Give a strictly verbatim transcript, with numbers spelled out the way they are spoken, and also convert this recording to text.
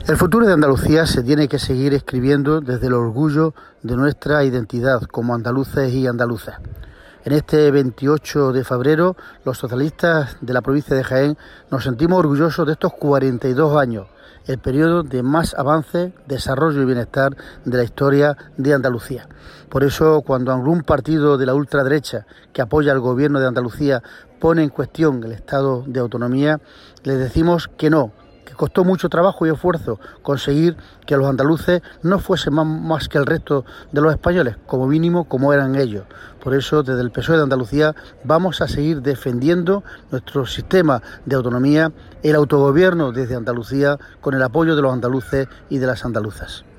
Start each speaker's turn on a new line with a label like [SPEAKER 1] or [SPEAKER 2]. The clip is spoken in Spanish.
[SPEAKER 1] El futuro de Andalucía se tiene que seguir escribiendo desde el orgullo de nuestra identidad como andaluces y andaluzas. En este veintiocho de febrero, los socialistas de la provincia de Jaén nos sentimos orgullosos de estos cuarenta y dos años, el periodo de más avance, desarrollo y bienestar de la historia de Andalucía. Por eso, cuando algún partido de la ultraderecha que apoya al gobierno de Andalucía pone en cuestión el estado de autonomía, les decimos que no, que costó mucho trabajo y esfuerzo conseguir que los andaluces no fuesen más, más que el resto de los españoles, como mínimo como eran ellos. Por eso, desde el P S O E de Andalucía vamos a seguir defendiendo nuestro sistema de autonomía, el autogobierno desde Andalucía, con el apoyo de los andaluces y de las andaluzas.